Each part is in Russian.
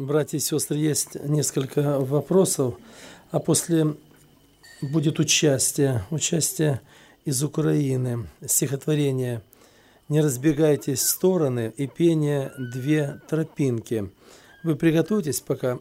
братья и сестры, есть несколько вопросов, а после будет участие из Украины, стихотворение «Не разбегайтесь в стороны» и пение «Две тропинки». Вы приготовьтесь пока.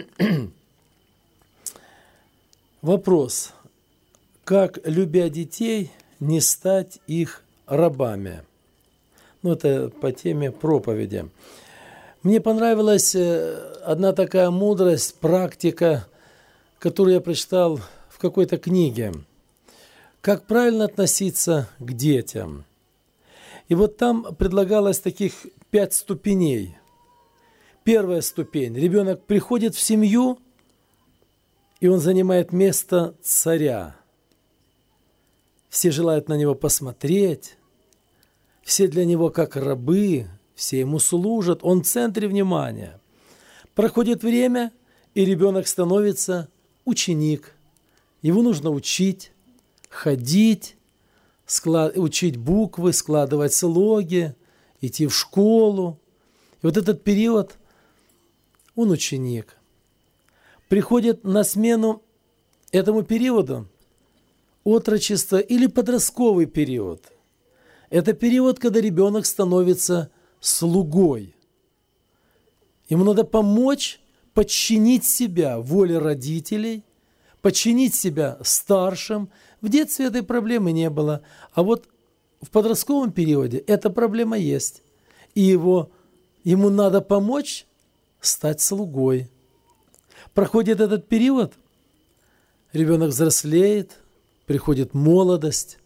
Вопрос. Как, любя детей, не стать их рабами? Это по теме проповеди. Мне понравилась одна такая мудрость, практика, которую я прочитал в какой-то книге. Как правильно относиться к детям. И вот там предлагалось таких 5 ступеней. Первая ступень. Ребенок приходит в семью, и он занимает место царя. Все желают на него посмотреть, все для него как рабы, все ему служат, он в центре внимания. Проходит время, и ребенок становится ученик. Его нужно учить, ходить, учить буквы, складывать слоги, идти в школу. И вот этот период, он ученик. Приходит на смену этому периоду отрочество или подростковый период. Это период, когда ребенок становится слугой. Ему надо помочь подчинить себя воле родителей, подчинить себя старшим. В детстве этой проблемы не было, а вот в подростковом периоде эта проблема есть. И ему надо помочь стать слугой. Проходит этот период, ребенок взрослеет, приходит молодость.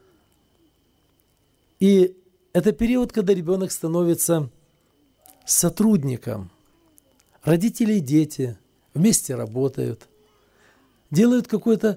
И это период, когда ребенок становится сотрудником. Родители и дети вместе работают, делают какое-то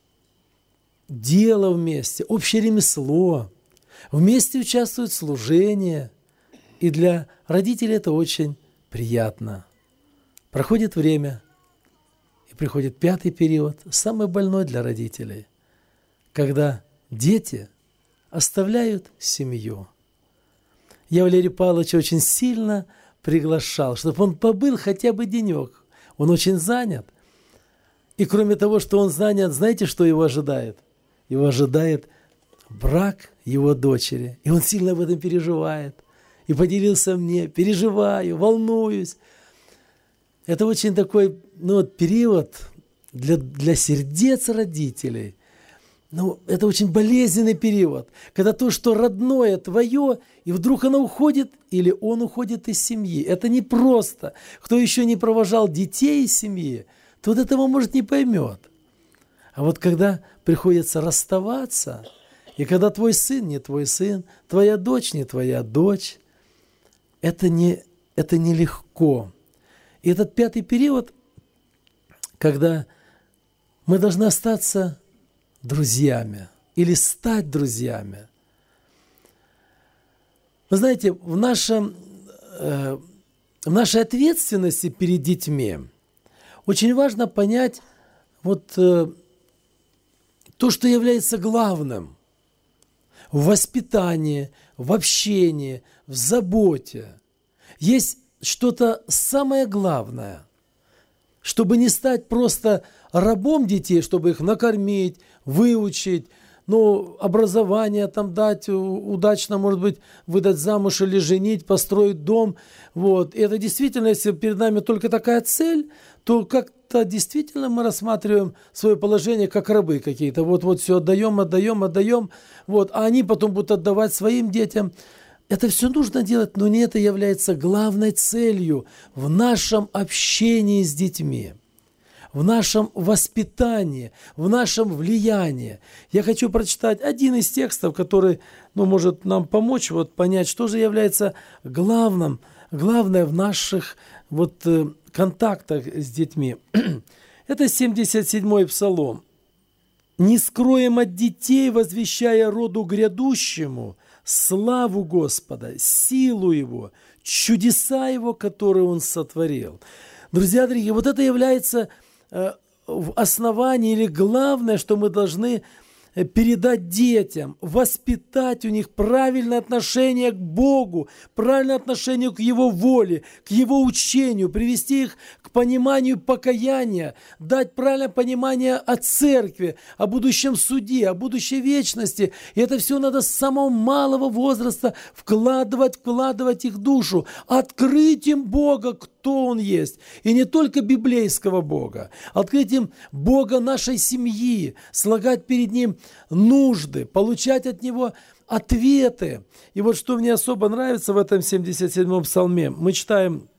дело вместе, общее ремесло, вместе участвуют в служении. И для родителей это очень приятно. Проходит время, и приходит 5-й период, самый больной для родителей, когда дети оставляют семью. Я Валерия Павловича очень сильно приглашал, чтобы он побыл хотя бы денек. Он очень занят. И кроме того, что он занят, знаете, что его ожидает? Его ожидает брак его дочери. И он сильно об этом переживает. И поделился мне, переживаю, волнуюсь. Это очень такой период для сердец родителей. Это очень болезненный период, когда то, что родное твое, и вдруг оно уходит, или он уходит из семьи. Это непросто. Кто еще не провожал детей из семьи, тот этого, может, не поймет. А вот когда приходится расставаться, и когда твой сын не твой сын, твоя дочь не твоя дочь, это нелегко. И этот 5-й период, когда мы должны остаться друзьями или стать друзьями. Вы знаете, в нашей ответственности перед детьми очень важно понять то, что является главным в воспитании, в общении, в заботе. Есть что-то самое главное, чтобы не стать просто рабом детей, чтобы их накормить, выучить, образование дать, удачно, может быть, выдать замуж или женить, построить дом. И это действительно, если перед нами только такая цель, то как-то действительно мы рассматриваем свое положение как рабы какие-то. Все отдаем, а они потом будут отдавать своим детям. Это все нужно делать, но не это является главной целью в нашем общении с детьми, в нашем воспитании, в нашем влиянии. Я хочу прочитать один из текстов, который может нам помочь понять, что же является главное в наших контактах с детьми. Это 77-й Псалом. «Не скроем от детей, возвещая роду грядущему, славу Господа, силу Его, чудеса Его, которые Он сотворил». Друзья дорогие, это является в основании или главное, что мы должны передать детям, воспитать у них правильное отношение к Богу, правильное отношение к Его воле, к Его учению, привести их к пониманию покаяния, дать правильное понимание о церкви, о будущем суде, о будущей вечности. И это все надо с самого малого возраста вкладывать их душу, открыть им Бога, кто Он есть. И не только библейского Бога, открыть им Бога нашей семьи, слагать перед Ним нужды, получать от Него ответы. И вот что мне особо нравится в этом 77-м псалме, мы читаем: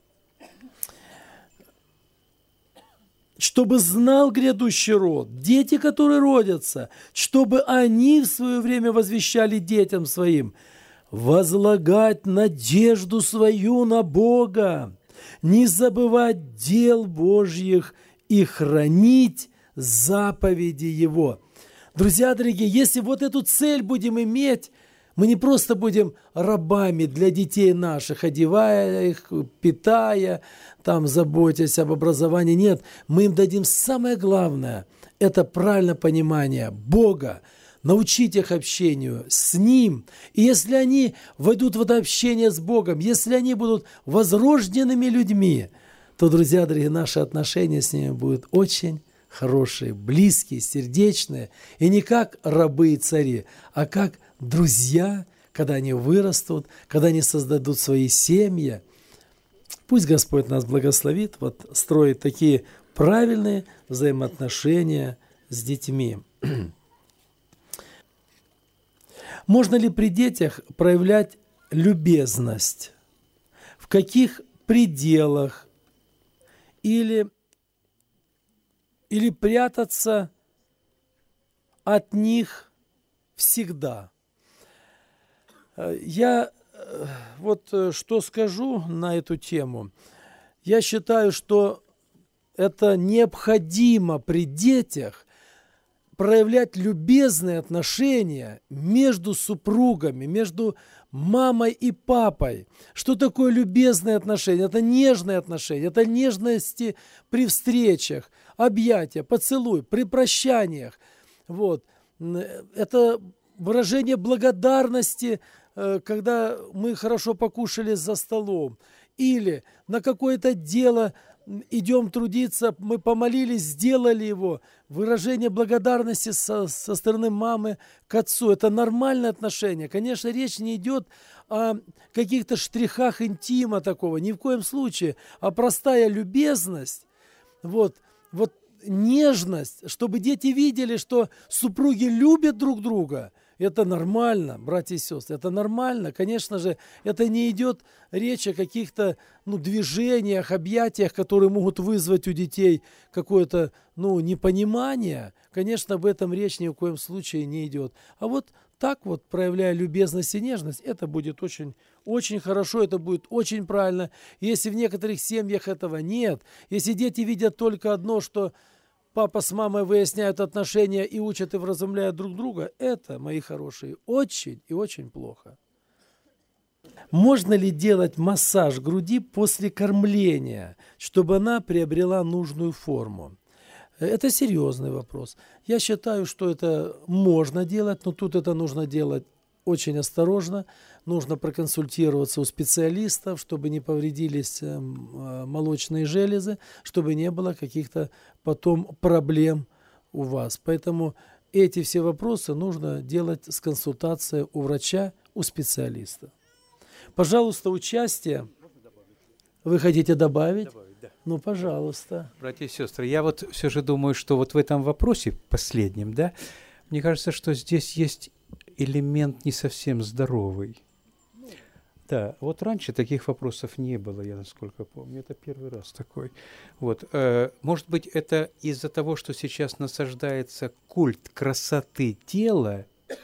чтобы знал грядущий род, дети, которые родятся, чтобы они в свое время возвещали детям своим, возлагать надежду свою на Бога, не забывать дел Божьих и хранить заповеди Его. Друзья дорогие, если вот эту цель будем иметь, мы не просто будем рабами для детей наших, одевая их, питая, там, заботясь об образовании. Нет, мы им дадим самое главное – это правильное понимание Бога, научить их общению с Ним. И если они войдут в это общение с Богом, если они будут возрожденными людьми, то, друзья дорогие, наши отношения с ними будут очень хорошие, близкие, сердечные. И не как рабы и цари, а как друзья, когда они вырастут, когда они создадут свои семьи. Пусть Господь нас благословит, вот строить такие правильные взаимоотношения с детьми. Можно ли при детях проявлять любезность? В каких пределах? Или прятаться от них всегда? Я вот что скажу на эту тему. Я считаю, что это необходимо при детях проявлять любезные отношения между супругами, между мамой и папой. Что такое любезные отношения? Это нежные отношения, это нежности при встречах, объятия, поцелуй, при прощаниях. Вот. Это выражение благодарности, когда мы хорошо покушали за столом. Или на какое-то дело идем трудиться, мы помолились, сделали его. Выражение благодарности со стороны мамы к отцу. Это нормальное отношение. Конечно, речь не идет о каких-то штрихах интима такого, ни в коем случае, а простая любезность, вот нежность, чтобы дети видели, что супруги любят друг друга. Это нормально, братья и сестры, это нормально. Конечно же, это не идет речь о каких-то движениях, объятиях, которые могут вызвать у детей какое-то непонимание. Конечно, об этом речь ни в коем случае не идет. А вот так вот, проявляя любезность и нежность, это будет очень, очень хорошо, это будет очень правильно. Если в некоторых семьях этого нет, если дети видят только одно, что папа с мамой выясняют отношения и учат и вразумляют друг друга, это, мои хорошие, очень и очень плохо. Можно ли делать массаж груди после кормления, чтобы она приобрела нужную форму? Это серьезный вопрос. Я считаю, что это можно делать, но тут это нужно делать очень осторожно. Нужно проконсультироваться у специалистов, чтобы не повредились молочные железы, чтобы не было каких-то потом проблем у вас. Поэтому эти все вопросы нужно делать с консультацией у врача, у специалиста. Пожалуйста, участие. Вы хотите добавить? Да. Ну, пожалуйста. Братья и сестры, я вот все же думаю, что вот в этом вопросе последнем, да, мне кажется, что здесь есть элемент не совсем здоровый. Да, вот раньше таких вопросов не было, я насколько помню, это первый раз такой. Вот, может быть, это из-за того, что сейчас насаждается культ красоты тела,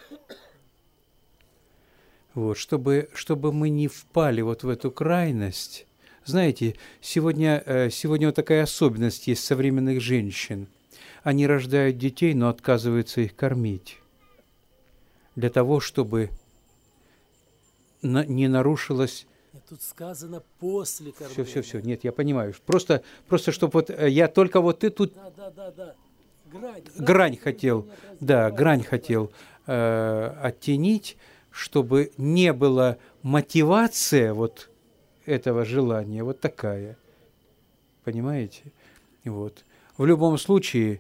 вот, чтобы мы не впали вот в эту крайность. Знаете, сегодня вот такая особенность есть современных женщин. Они рождают детей, но отказываются их кормить. Для того, чтобы не нарушилось... Тут сказано после кормления. Все. Нет, я понимаю. Просто чтобы вот я только вот ты тут... Да. грань хотел оттенить, чтобы не была мотивация вот этого желания вот такая. Понимаете? Вот. В любом случае,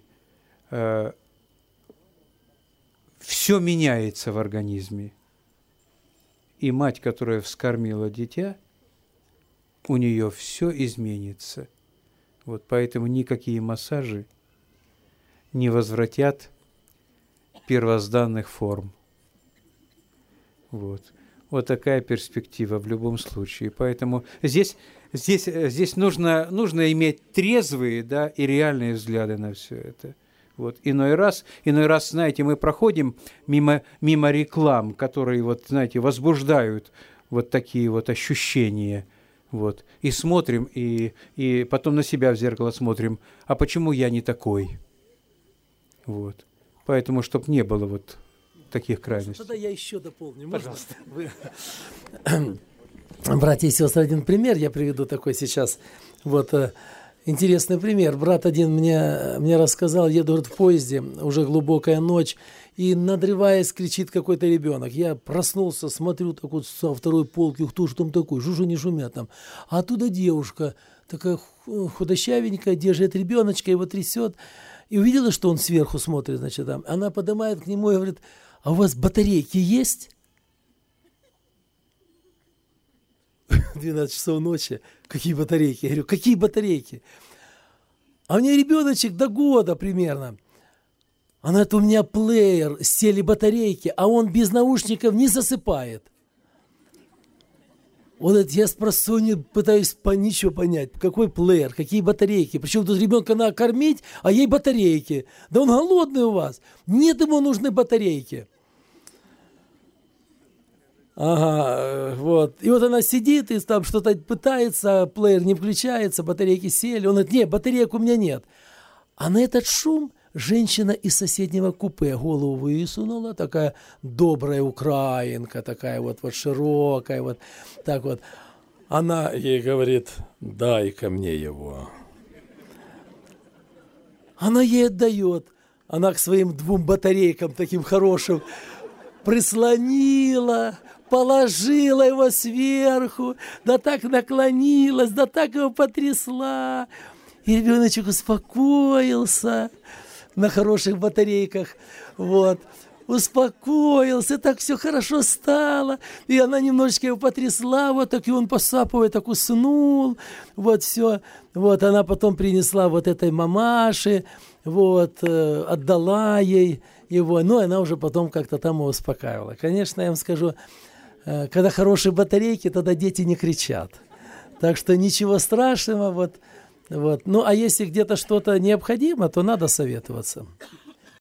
все меняется в организме. И мать, которая вскормила дитя, у нее все изменится. Вот поэтому никакие массажи не возвратят первозданных форм. Вот. Вот такая перспектива в любом случае. Поэтому здесь нужно иметь трезвые, да, и реальные взгляды на все это. Вот. Иной раз, знаете, мы проходим мимо реклам, которые, вот, знаете, возбуждают вот такие вот ощущения. Вот. И смотрим, и потом на себя в зеркало смотрим, а почему я не такой? Вот. Поэтому, чтобы не было вот таких крайностей. Тогда я еще дополню. Пожалуйста. Братья и сестры, один пример я приведу такой сейчас. Вот интересный пример. Брат один мне рассказал, еду, говорит, в поезде, уже глубокая ночь, и, надрываясь, кричит какой-то ребенок. Я проснулся, смотрю так вот со второй полки, кто же там такой, жужу не шумят там. А оттуда девушка, такая худощавенькая, держит ребеночка, его трясет. И увидела, что он сверху смотрит, значит, там. Она поднимает к нему и говорит: а у вас батарейки есть? 12 часов ночи. Какие батарейки? Я говорю, какие батарейки? А у нее ребеночек до года примерно. Она говорит, у меня плеер, сели батарейки, а он без наушников не засыпает. Вот я с просонья пытаюсь ничего понять. Какой плеер, какие батарейки? Причем тут ребенка надо кормить, а ей батарейки. Да он голодный у вас. Нет, ему нужны батарейки. Ага, вот. И вот она сидит и там что-то пытается, плеер не включается, батарейки сели. Он говорит, нет, батареек у меня нет. А на этот шум женщина из соседнего купе голову высунула, такая добрая украинка, такая вот широкая, вот так вот. Она ей говорит, дай-ка мне его. Она ей отдает. Она к своим 2 батарейкам таким хорошим прислонила, положила его сверху, да так наклонилась, да так его потрясла. И ребеночек успокоился на хороших батарейках, вот, успокоился, так все хорошо стало, и она немножечко его потрясла, вот так, и он, посапывая, так уснул, вот, все, вот, она потом принесла вот этой мамаше, вот, отдала ей его, ну, она уже потом как-то там его успокаивала. Конечно, я вам скажу, когда хорошие батарейки, тогда дети не кричат, так что ничего страшного, вот. Вот. Ну, а если где-то что-то необходимо, то надо советоваться.